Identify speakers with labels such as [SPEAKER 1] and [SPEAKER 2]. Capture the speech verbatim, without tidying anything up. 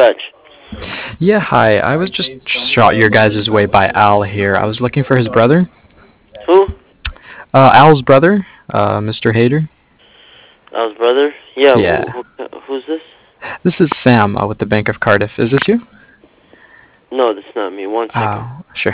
[SPEAKER 1] fetch?
[SPEAKER 2] Yeah, hi. I was just shot your guys' way by Al here. I was looking for his brother.
[SPEAKER 1] Who?
[SPEAKER 2] Uh, Al's brother, uh, Mister Hader.
[SPEAKER 1] Al's brother? Yeah, who,
[SPEAKER 2] Yeah.
[SPEAKER 1] who, who's this?
[SPEAKER 2] This is Sam uh, with the Bank of Cardiff. Is this you?
[SPEAKER 1] No, that's not me. One second.
[SPEAKER 2] Oh, sure.